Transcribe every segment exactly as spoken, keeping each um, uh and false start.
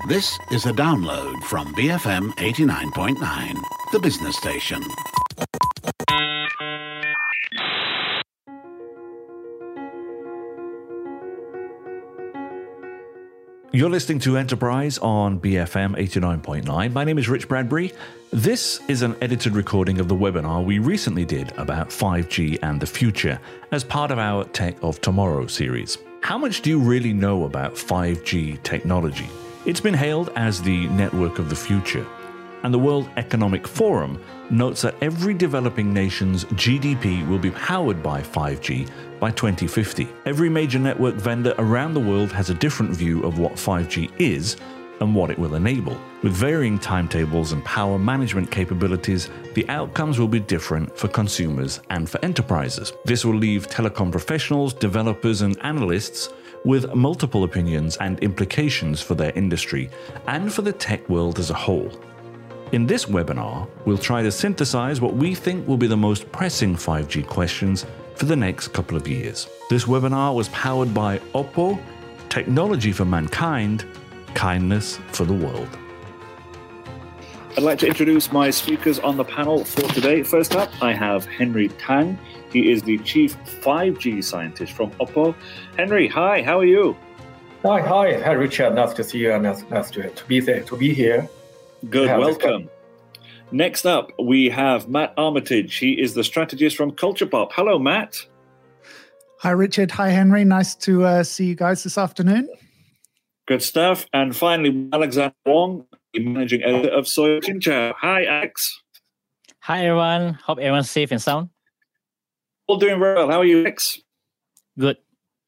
This is a download from B F M eighty-nine point nine, the business station. You're listening to Enterprise on B F M eighty-nine point nine. My name is Rich Bradbury. This is an edited recording of the webinar we recently did about five G and the future as part of our Tech of Tomorrow series. How much do you really know about five G technology? It's been hailed as the network of the future, and the World Economic Forum notes that every developing nation's G D P will be powered by five G by twenty fifty. Every major network vendor around the world has a different view of what five G is and what it will enable. With varying timetables and power management capabilities, the outcomes will be different for consumers and for enterprises. This will leave telecom professionals, developers, and analysts with multiple opinions and implications for their industry and for the tech world as a whole. In this webinar, we'll try to synthesize what we think will be the most pressing five G questions for the next couple of years. This webinar was powered by Oppo, Technology for Mankind, Kindness for the World. I'd like to introduce my speakers on the panel for today. First up, I have Henry Tang. He is the Chief five G Scientist from Oppo. Henry, hi, how are you? Hi, hi, hi, Richard. Nice to see you and nice, nice to, to be there, to be here. Good, welcome. Next up, we have Matt Armitage. He is the strategist from Culture Pop. Hello, Matt. Hi, Richard. Hi, Henry. Nice to uh, see you guys this afternoon. Good stuff. And finally, Alexander Wong, the managing editor of Soy Chinchao. Hi, Alex. Hi, everyone. Hope everyone's safe and sound. All doing very well. How are you, Alex? Good.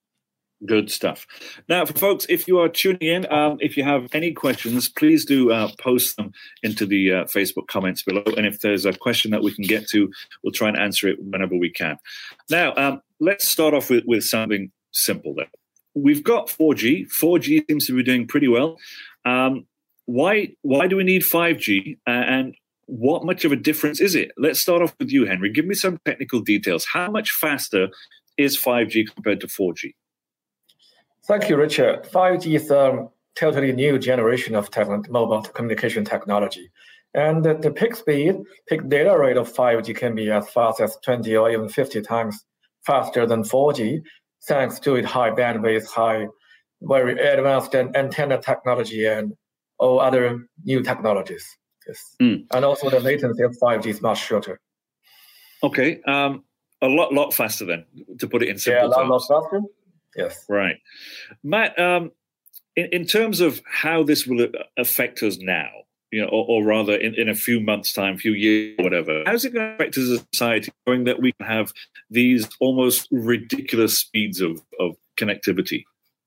Good stuff. Now, for folks, if you are tuning in, um, if you have any questions, please do uh, post them into the uh, Facebook comments below. And if there's a question that we can get to, we'll try and answer it whenever we can. Now, um, let's start off with, with something simple there. We've got four G. four G seems to be doing pretty well. Um, why, why do we need five G? Uh, and what much of a difference is it? Let's start off with you, Henry. Give me some technical details. How much faster is five G compared to four G? Thank you, Richard. five G is a totally new generation of tech- mobile communication technology. And the, the peak speed, peak data rate of five G can be as fast as twenty or even fifty times faster than four G, thanks to its high bandwidth, high, very advanced antenna technology and all other new technologies. Yes. Mm. And also the latency of five G is much shorter. Okay. Um, a lot, lot faster then, to put it in simple yeah, a lot, terms. lot faster. Yes. Right. Matt, um, in, in terms of how this will affect us now, you know, or, or rather in, in a few months' time, few years, whatever, how's it going to affect us as a society, knowing that we can have these almost ridiculous speeds of, of connectivity?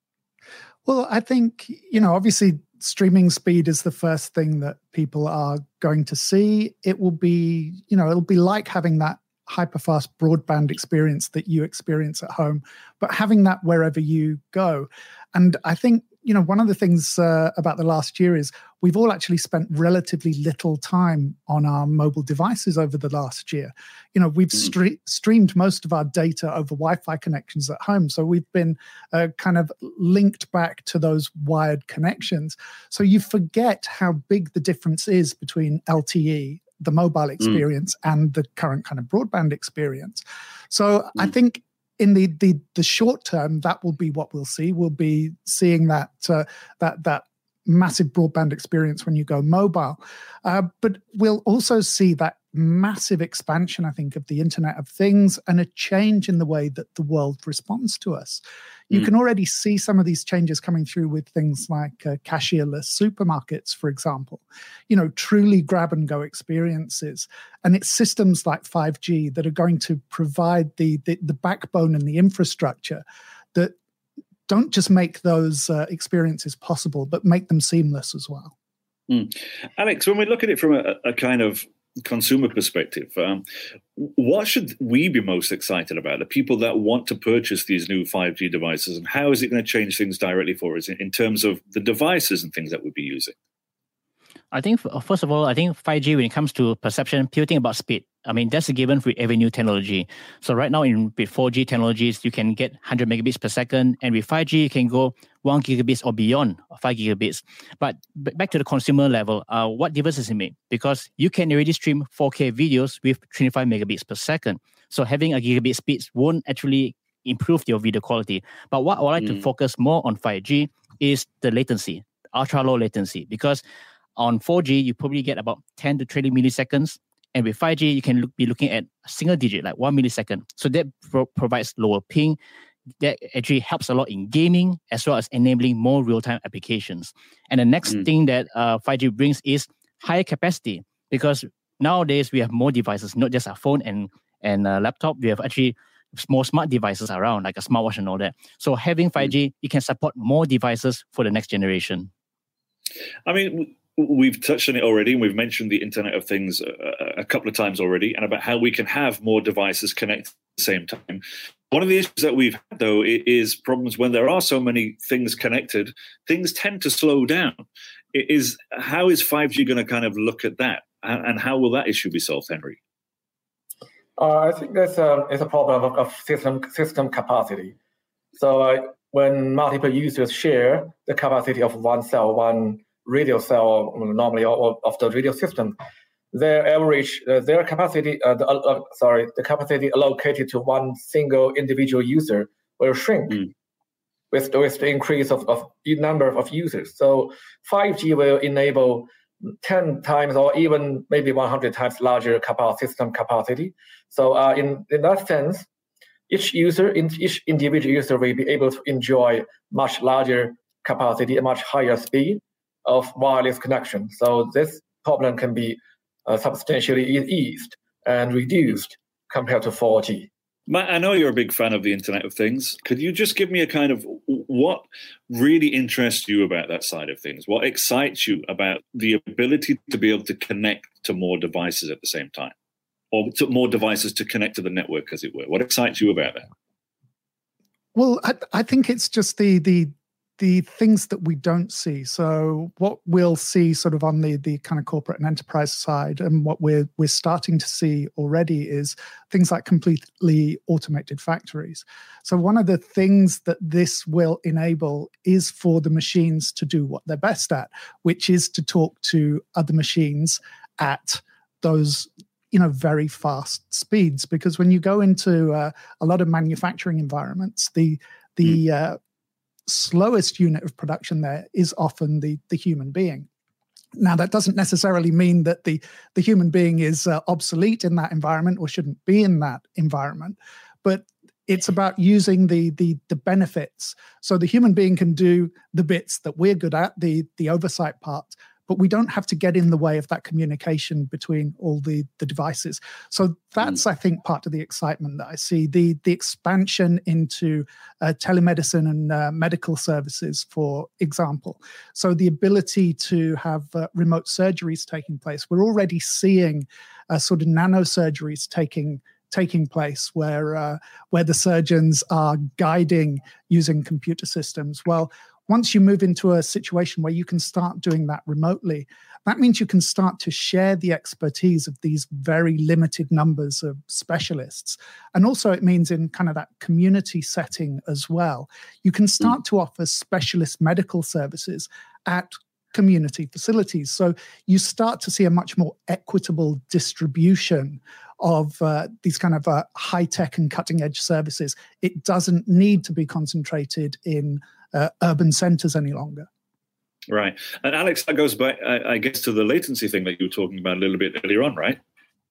Well, I think, you know, obviously streaming speed is the first thing that people are going to see. It will be, you know, it'll be like having that hyperfast broadband experience that you experience at home, but having that wherever you go. And I think, you know, one of the things uh, about the last year is we've all actually spent relatively little time on our mobile devices over the last year. You know, we've stre- streamed most of our data over Wi-Fi connections at home. So we've been uh, kind of linked back to those wired connections. So you forget how big the difference is between L T E, the mobile experience, mm. and the current kind of broadband experience. So mm. I think in the, the the short term, that will be what we'll see. We'll be seeing that uh, that that massive broadband experience when you go mobile. Uh, but we'll also see that massive expansion, I think, of the Internet of Things and a change in the way that the world responds to us. You mm. can already see some of these changes coming through with things like uh, cashierless supermarkets, for example, you know, truly grab-and-go experiences. And it's systems like five G that are going to provide the, the, the backbone and the infrastructure that don't just make those uh, experiences possible, but make them seamless as well. Mm. Alex, when we look at it from a, a kind of consumer perspective, um, what should we be most excited about? The people that want to purchase these new five G devices, and how is it going to change things directly for us in, in terms of the devices and things that we'll be using? I think, first of all, I think five G, when it comes to perception, people think about speed. I mean, that's a given with every new technology. So right now, in with four G technologies, you can get one hundred megabits per second. And with five G, you can go one gigabits or beyond five gigabits. But b- back to the consumer level, uh, what difference does it make? Because you can already stream four K videos with twenty-five megabits per second. So having a gigabit speed won't actually improve your video quality. But what I would like mm. to focus more on five G is the latency, ultra low latency. Because on four G, you probably get about ten to twenty milliseconds. And with five G, you can look, be looking at a single digit, like one millisecond. So that pro- provides lower ping. That actually helps a lot in gaming, as well as enabling more real-time applications. And the next mm. thing that uh, five G brings is higher capacity. Because nowadays, we have more devices, not just a phone and, and a laptop. We have actually more smart devices around, like a smartwatch and all that. So having five G, mm. you can support more devices for the next generation. I mean, we've touched on it already, and we've mentioned the Internet of Things a, a couple of times already, and about how we can have more devices connected at the same time. One of the issues that we've had, though, is problems when there are so many things connected, things tend to slow down. It is how is five G going to kind of look at that, and how will that issue be solved, Henry? Uh, I think that's a, it's a problem of, of system system capacity. So uh, when multiple users share the capacity of one cell, one radio cell, normally of, of the radio system, their average, uh, their capacity, uh, the, uh, sorry, the capacity allocated to one single individual user will shrink mm. with, with the increase of, of number of users. So five G will enable ten times or even maybe one hundred times larger capacity, system capacity. So uh, in, in that sense, each user, each individual user will be able to enjoy much larger capacity, a much higher speed of wireless connection. So this problem can be uh, substantially eased and reduced compared to four G. Matt, I know you're a big fan of the Internet of Things. Could you just give me a kind of what really interests you about that side of things? What excites you about the ability to be able to connect to more devices at the same time, or to more devices to connect to the network, as it were? What excites you about that? Well, I, I think it's just the the the things that we don't see. So what we'll see sort of on the the kind of corporate and enterprise side, and what we're we're starting to see already, is things like completely automated factories. So one of the things that this will enable is for the machines to do what they're best at, which is to talk to other machines at those, you know, very fast speeds. Because when you go into uh, a lot of manufacturing environments, the the mm. uh, slowest unit of production there is often the the human being. Now, that doesn't necessarily mean that the the human being is uh, obsolete in that environment or shouldn't be in that environment, but it's about using the the the benefits. So the human being can do the bits that we're good at, the the oversight part, but we don't have to get in the way of that communication between all the, the devices. So that's, mm. I think, part of the excitement that I see. The, the expansion into uh, telemedicine and uh, medical services, for example. So the ability to have uh, remote surgeries taking place. We're already seeing uh, sort of nanosurgeries taking taking place where uh, where the surgeons are guiding using computer systems. Well, once you move into a situation where you can start doing that remotely, that means you can start to share the expertise of these very limited numbers of specialists. And also it means in kind of that community setting as well, you can start mm. to offer specialist medical services at community facilities. So you start to see a much more equitable distribution of uh, these kind of uh, high-tech and cutting-edge services. It doesn't need to be concentrated in Uh, urban centers any longer. Right. And Alex, that goes back, I, I guess, to the latency thing that you were talking about a little bit earlier on, right?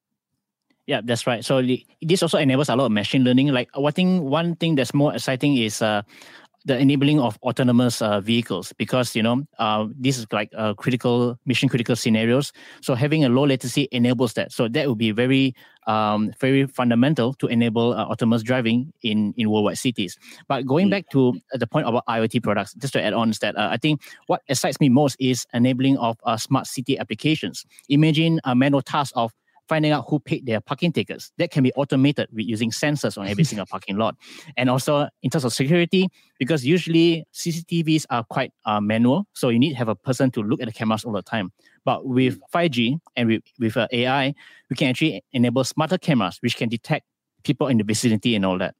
Yeah, that's right. So this also enables a lot of machine learning. Like one thing, one thing that's more exciting is uh, the enabling of autonomous uh, vehicles, because, you know, uh, this is like uh, critical, mission critical scenarios. So having a low latency enables that. So that would be very, um, very fundamental to enable uh, autonomous driving in, in worldwide cities. But going mm. back to the point about IoT products, just to add on is that uh, I think what excites me most is enabling of uh, smart city applications. Imagine a manual task of finding out who paid their parking tickets. That can be automated with using sensors on every single parking lot. And also in terms of security, because usually C C T Vs are quite uh, manual, so you need to have a person to look at the cameras all the time. But with five G and with, with uh, A I, we can actually enable smarter cameras, which can detect people in the vicinity and all that.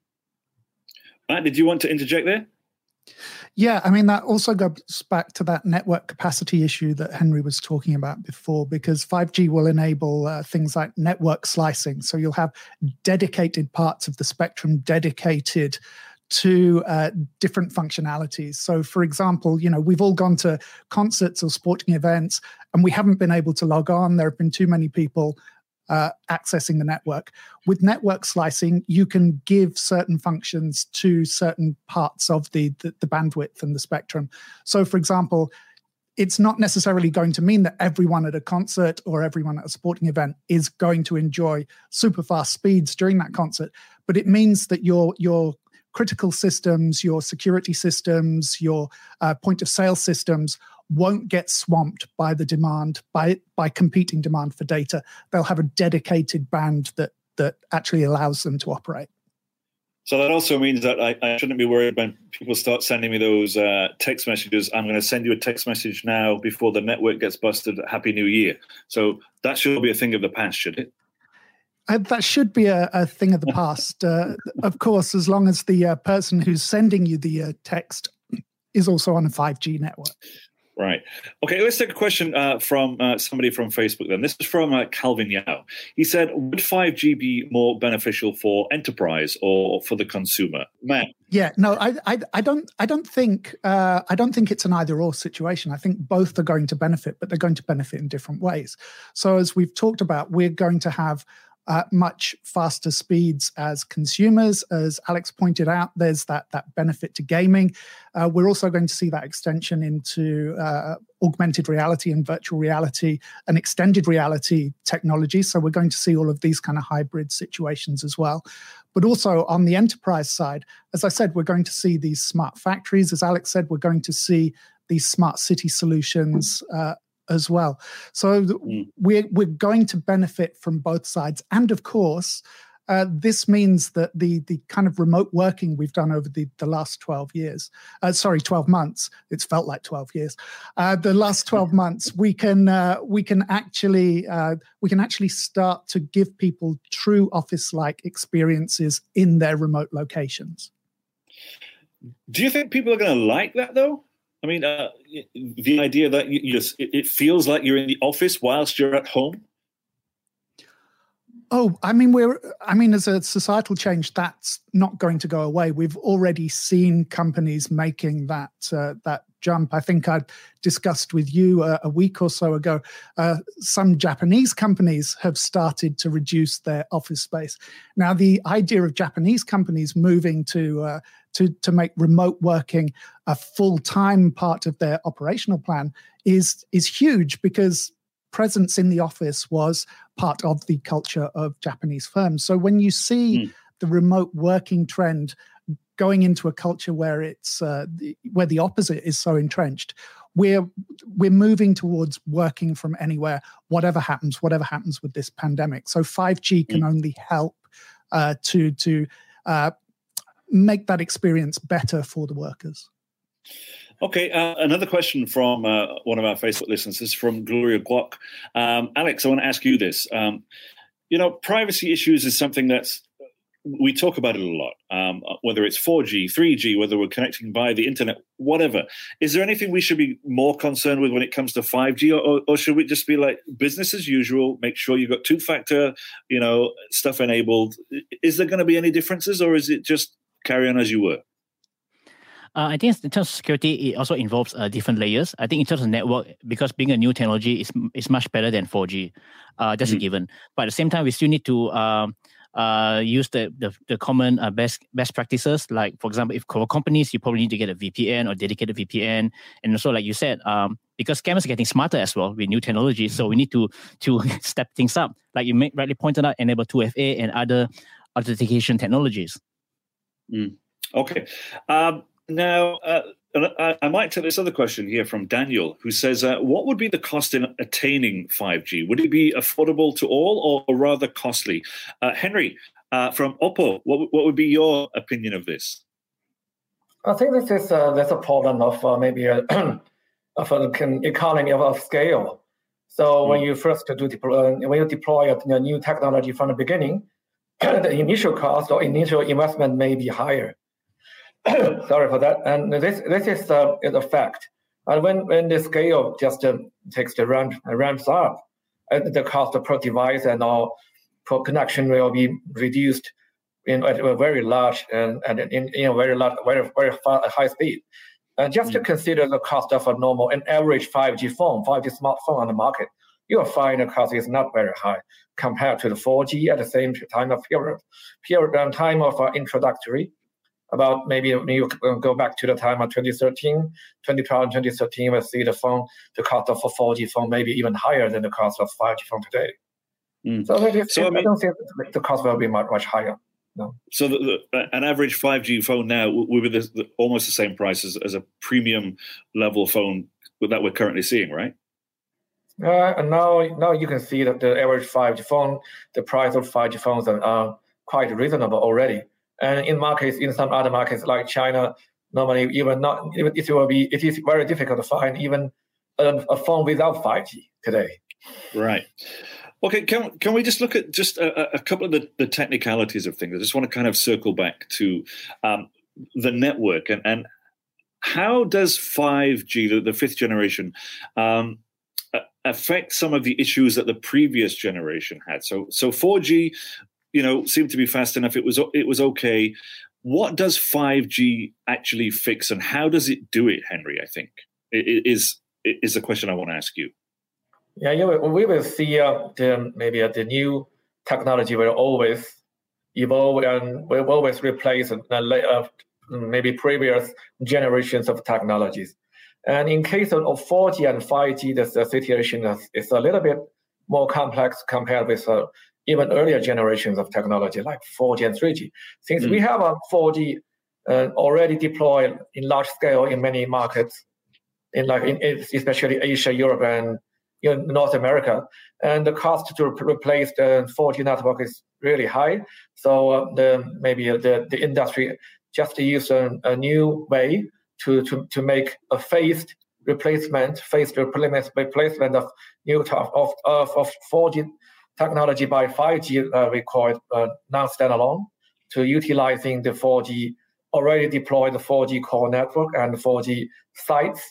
Matt, did you want to interject there? Yeah, I mean, that also goes back to that network capacity issue that Henry was talking about before, because five G will enable uh, things like network slicing. So you'll have dedicated parts of the spectrum dedicated to uh, different functionalities. So, for example, you know, we've all gone to concerts or sporting events and we haven't been able to log on. There have been too many people Uh, accessing the network. With network slicing, you can give certain functions to certain parts of the, the, the bandwidth and the spectrum. So, for example, it's not necessarily going to mean that everyone at a concert or everyone at a sporting event is going to enjoy super fast speeds during that concert, but it means that your your critical systems, your security systems, your uh, point of sale systems won't get swamped by the demand, by by competing demand for data. They'll have a dedicated band that that actually allows them to operate. So that also means that I, I shouldn't be worried when people start sending me those uh, text messages. I'm going to send you a text message now before the network gets busted. Happy New Year. So that should be a thing of the past, should it? Uh, that should be a, a thing of the past. Uh, of course, as long as the uh, person who's sending you the uh, text is also on a five G network. Right. Okay, let's take a question uh, from uh, somebody from Facebook then. This is from uh, Calvin Yao. He said, would five G be more beneficial for enterprise or for the consumer? Matt? Yeah, no, I, I, I don't, I don't think, uh, I don't think it's an either-or situation. I think both are going to benefit, but they're going to benefit in different ways. So as we've talked about, we're going to have Uh, much faster speeds as consumers. As Alex pointed out, there's that that benefit to gaming. Uh, we're also going to see that extension into uh, augmented reality and virtual reality and extended reality technology. So we're going to see all of these kind of hybrid situations as well. But also on the enterprise side, as I said, we're going to see these smart factories. As Alex said, we're going to see these smart city solutions uh, as well. So mm. we're, we're going to benefit from both sides. And of course, uh, this means that the the kind of remote working we've done over the, the last twelve years, uh, sorry, twelve months, it's felt like twelve years, uh, the last twelve months, we can uh, we can actually uh, we can actually start to give people true office-like experiences in their remote locations. Do you think people are going to like that though? I mean, uh, the idea that you, you just, it feels like you're in the office whilst you're at home. Oh, I mean, we're. I mean, as a societal change, that's not going to go away. We've already seen companies making that uh, that jump. I think I discussed with you a, a week or so ago. Uh, some Japanese companies have started to reduce their office space. Now, the idea of Japanese companies moving to uh, to to make remote working a full-time part of their operational plan is is huge, because presence in the office was part of the culture of Japanese firms. So when you see mm. the remote working trend going into a culture where it's uh, the, where the opposite is so entrenched, we're we're moving towards working from anywhere, whatever happens, whatever happens with this pandemic. So five G can mm. only help uh, to to uh, make that experience better for the workers. Okay, uh, another question from uh, one of our Facebook listeners. This is from Gloria Guok. Um, Alex, I want to ask you this. Um, you know, privacy issues is something that's, we talk about it a lot, um, whether it's four G, three G, whether we're connecting via the internet, whatever. Is there anything we should be more concerned with when it comes to five G, or, or should we just be like business as usual, make sure you've got two-factor, you know, stuff enabled? Is there going to be any differences, or is it just carry on as you were? Uh, I think in terms of security, it also involves uh, different layers. I think in terms of network, because being a new technology is is much better than four G. Uh, that's mm-hmm. a given. But at the same time, we still need to um, uh, use the the, the common uh, best best practices. Like, for example, if for companies, you probably need to get a V P N or dedicated V P N. And also, like you said, um, because cameras are getting smarter as well with new technology, so we need to to step things up. Like you may, rightly pointed out, enable two F A and other authentication technologies. Mm. Okay. Um, Now, uh, and I, I might take this other question here from Daniel, who says, uh, what would be the cost in attaining five G? Would it be affordable to all or rather costly? Uh, Henry, uh, from Oppo, what, what would be your opinion of this? I think this is uh, that's a problem of uh, maybe a, of an economy of, of scale. So mm. when you first do deploy, when you deploy a new technology from the beginning, the initial cost or initial investment may be higher. Sorry for that. And this this is uh, is a fact. And when, when the scale just uh, takes the ramp ramps up, uh, the cost per device and all per connection will be reduced in at a very large and, and in, in a very large, very very far, high speed. And just mm. to consider the cost of a normal, an average five G phone, five G smartphone on the market, you'll find the cost is not very high compared to the four G at the same time of period, period um, time of uh, introductory. About maybe when you go back to the time of twenty thirteen, twenty twelve, twenty thirteen, we'll see the phone, the cost of a four G phone maybe even higher than the cost of five G phone today. Mm. So, it, so I, mean, I don't think the cost will be much, much higher. No. So the, the, an average five G phone now will be the, the, almost the same price as, as a premium level phone that we're currently seeing, right? Uh, and now, now you can see that the average five G phone, the price of five G phones are uh, quite reasonable already. And in markets, in some other markets like China, normally even not, even it will be, it is very difficult to find even a, a phone without five G today. Right. Okay. Can can we just look at just a, a couple of the, the technicalities of things? I just want to kind of circle back to um, the network and, and how does five G, the, the fifth generation, um, affect some of the issues that the previous generation had? So, so four G. You know, seemed to be fast enough. It was it was okay. What does five G actually fix, and how does it do it, Henry? I think it is is the question I want to ask you. Yeah, yeah, we will see uh, the, maybe uh, the new technology will always evolve and will always replace uh, uh, maybe previous generations of technologies. And in case of four G and five G, the, the situation is, is a little bit more complex compared with uh, even earlier generations of technology like four G and three G. Since mm. we have a four G uh, already deployed in large scale in many markets, in like in especially Asia, Europe, and you know, North America, and the cost to replace the four G network is really high. So uh, the maybe the, the industry just use a, a new way to, to, to make a phased replacement, phased replacement of new of of, of four G technology by five G uh, required uh, non-standalone to utilizing the four G already deployed the four G core network and four G sites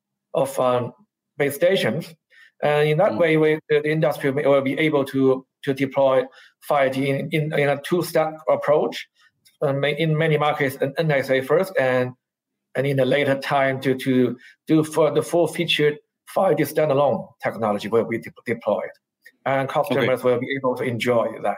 of um, base stations. And in that mm. way, we, the industry will be able to, to deploy five G in, in, in a two-step approach um, in many markets, N S A first, and and in a later time to, to do for the full-featured five G standalone technology will be de- deployed. And customers okay. will be able to enjoy that.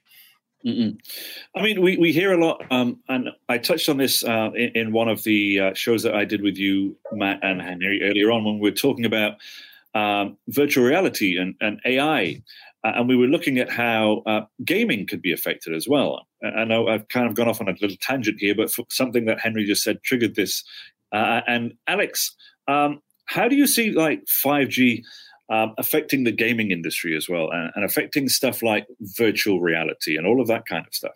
Mm-mm. I mean, we, we hear a lot, um, and I touched on this uh, in, in one of the uh, shows that I did with you, Matt and Henry, earlier on when we were talking about um, virtual reality and, and A I. Uh, and we were looking at how uh, gaming could be affected as well. I know I've kind of gone off on a little tangent here, but for something that Henry just said triggered this. Uh, and Alex, um, how do you see like five G Um, affecting the gaming industry as well and, and affecting stuff like virtual reality and all of that kind of stuff?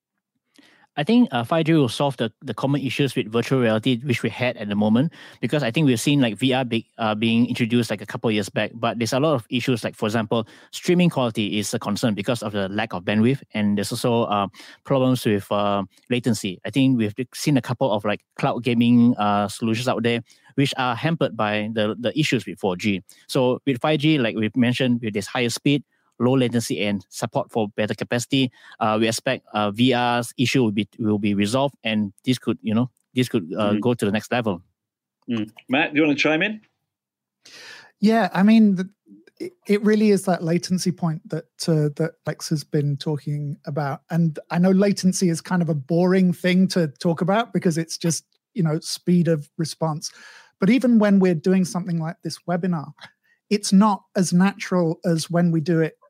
I think uh, five G will solve the, the common issues with virtual reality which we had at the moment, because I think we've seen like V R be, uh, being introduced like a couple of years back, but there's a lot of issues like, for example, streaming quality is a concern because of the lack of bandwidth, and there's also uh, problems with uh, latency. I think we've seen a couple of like cloud gaming uh, solutions out there which are hampered by the, the issues with four G. So with five G, like we've mentioned, with this higher speed, low latency, and support for better capacity, uh, we expect uh, V R's issue will be will be resolved, and this could you know this could uh, mm. go to the next level. Mm. Matt, do you want to chime in? Yeah, I mean, the, it really is that latency point that uh, that Lex has been talking about, and I know latency is kind of a boring thing to talk about because it's just you know speed of response, but even when we're doing something like this webinar, it's not as natural as when we do it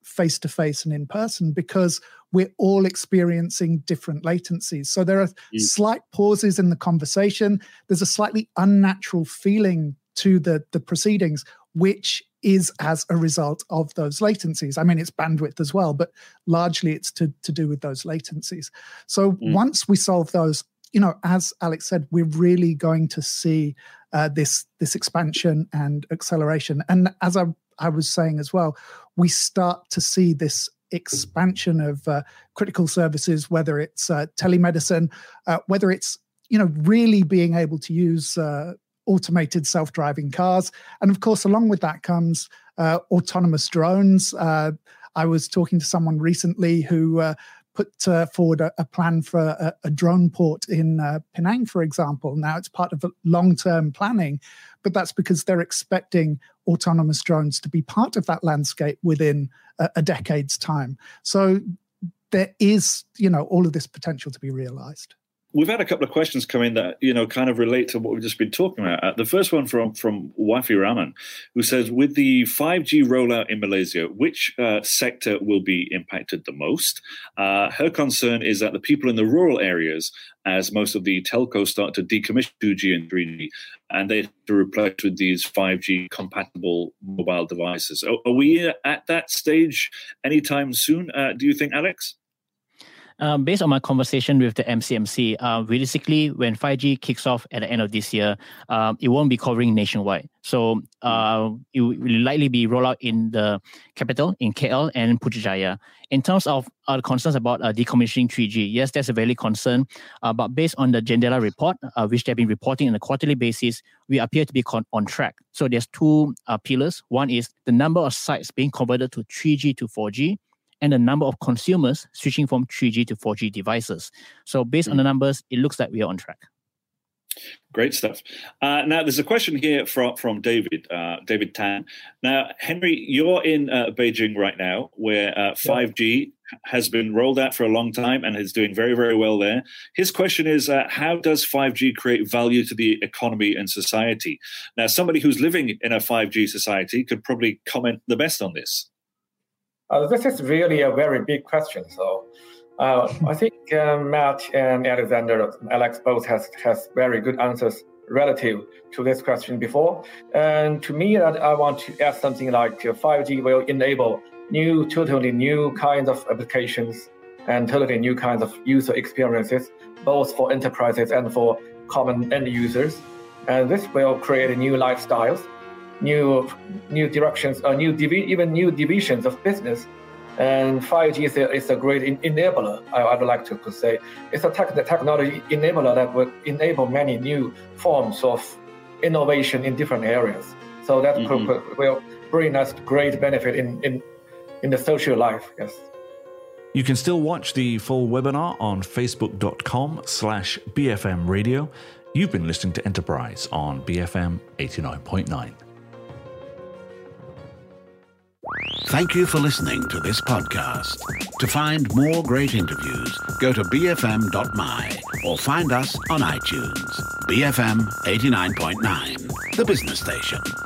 face-to-face and in person because we're all experiencing different latencies. So there are mm. slight pauses in the conversation. There's a slightly unnatural feeling to the, the proceedings, which is as a result of those latencies. I mean, it's bandwidth as well, but largely it's to, to do with those latencies. So mm. once we solve those, you know, as Alex said, we're really going to see uh, this, this expansion and acceleration. And as I, I was saying as well, we start to see this expansion of uh, critical services, whether it's uh, telemedicine, uh, whether it's, you know, really being able to use uh, automated self-driving cars. And of course, along with that comes uh, autonomous drones. Uh, I was talking to someone recently who uh, put uh, forward a, a plan for a, a drone port in uh, Penang, for example. Now, it's part of long-term planning, but that's because they're expecting autonomous drones to be part of that landscape within a, a decade's time. So there is, you know, all of this potential to be realized. We've had a couple of questions come in that, you know, kind of relate to what we've just been talking about. Uh, the first one from, from Wafi Rahman, who says, with the five G rollout in Malaysia, which uh, sector will be impacted the most? Uh, her concern is that the people in the rural areas, as most of the telcos start to decommission two G and three G, and they have to replace with these five G compatible mobile devices. Are, are we at that stage anytime soon, uh, do you think, Alex? Um, based on my conversation with the M C M C, uh, realistically, when five G kicks off at the end of this year, um, it won't be covering nationwide. So uh, it will likely be rolled out in the capital, in K L and Putrajaya. In terms of uh, concerns about uh, decommissioning three G, yes, that's a valid concern. Uh, but based on the JENDELA report, uh, which they've been reporting on a quarterly basis, we appear to be con- on track. So there's two uh, pillars. One is the number of sites being converted to three G to four G, and the number of consumers switching from three G to four G devices. So based mm. on the numbers, it looks like we are on track. Great stuff. Uh, now, there's a question here from, from David, uh, David Tan. Now, Henry, you're in uh, Beijing right now, where uh, five G yeah. has been rolled out for a long time and is doing very, very well there. His question is, uh, how does five G create value to the economy and society? Now, somebody who's living in a five G society could probably comment the best on this. Uh, this is really a very big question. So uh, I think uh, Matt and Alexander, Alex both has, has very good answers relative to this question before. And to me, I, I want to add something like uh, five G will enable new, totally new kinds of applications and totally new kinds of user experiences, both for enterprises and for common end users. And this will create new lifestyles, new new directions, or new divi- even new divisions of business. And five G is a, is a great in- enabler, I, I'd like to, to say. It's a tech, the technology enabler that will enable many new forms of innovation in different areas. So that mm-hmm. pro- will bring us great benefit in, in, in the social life, yes. You can still watch the full webinar on facebook.com slash BFM radio. You've been listening to Enterprise on B F M eighty-nine point nine. Thank you for listening to this podcast. To find more great interviews, go to b f m dot m y or find us on iTunes. B F M eighty-nine point nine, the business station.